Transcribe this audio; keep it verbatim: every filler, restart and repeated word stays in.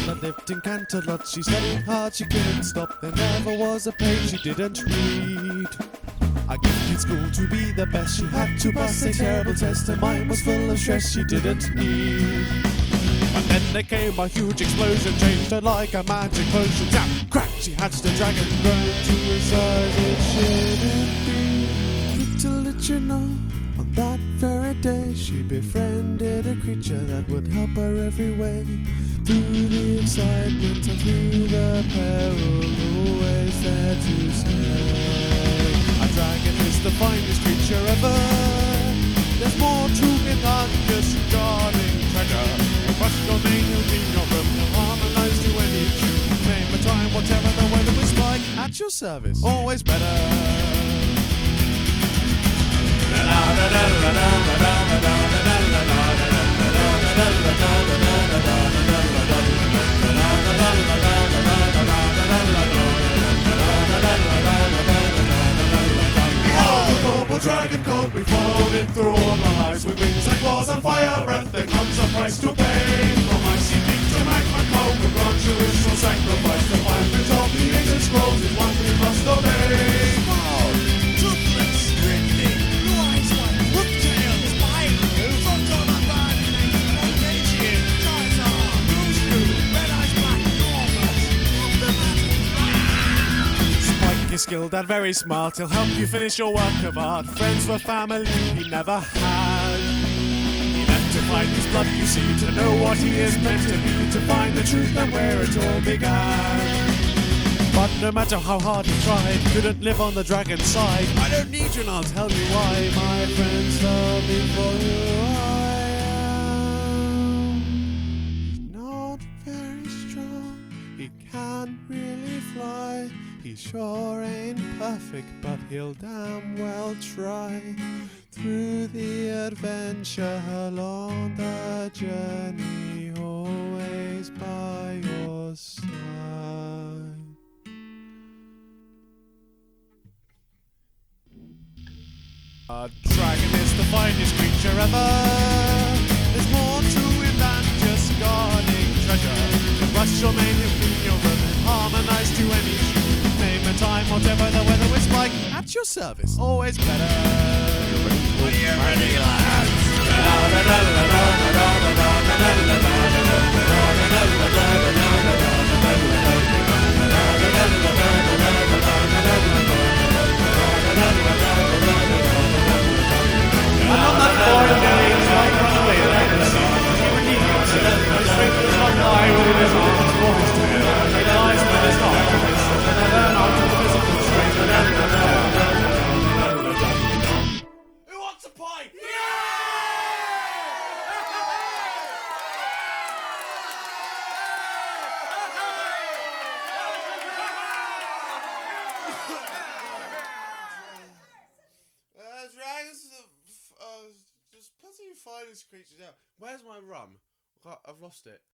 that lived in Canterlot. She studied hard, she couldn't stop. There never was a page she didn't read. I gifted school to be the best. She had to pass a terrible test. Her mind was full of stress she didn't need. And then there came a huge explosion, changed her like a magic potion. Zap, crack, she hatched a dragon, grown to a size it shouldn't be. Little did you know, on that very day, she befriended a creature that would help her every way. Through the excitement and through the peril, always there to stay. A dragon is the finest creature ever. There's more to it than just guarding treasure. Crush your name, you'll be your room. You'll harmonise to any tune. Name a time, whatever the weather is like. At your service, always better. Dragon coat, we followed it through all the lives. With wings and claws and fire breath, there comes a price to pay. From icy peak to magma cloak, a grant you ritual sacrifice. To find the top, the ancient scrolls is one we must obey. Foul, toothless, gridley, blue eyes white, hook-tailed, spine, front on a bad name, Pelagian, Charizard, Rooshoo, red eyes black, Corvus, off the mat. Spike is skilled and very smart. He'll help you finish your work of art. Friends were family he never had. He left to find his blood, you see, to know what he is meant to be, to find the truth and where it all began. But no matter how hard he tried, couldn't live on the dragon's side. I don't need you and I'll tell you why. My friends love me for who I am. He's not very strong, he can't really fly. He sure ain't perfect, but he'll damn well try. Through the adventure, along the journey, always by your side. A dragon is the finest creature ever. There's more to it than just guarding treasure. To brush your mane, you clean your room, and harmonise to any tune. Name a time, whatever the weather is like. At your service, always better. Are you ready, lads? And on that foreign day, his life ran away like the sea. He redeemed himself. No strength does not lie within his arms for his tail. It lies with his heart, and his soul, and then out of the physical strength. Who wants a pint? Uh, dragons, uh, just putting finest creatures out. Where's my rum? I've lost it.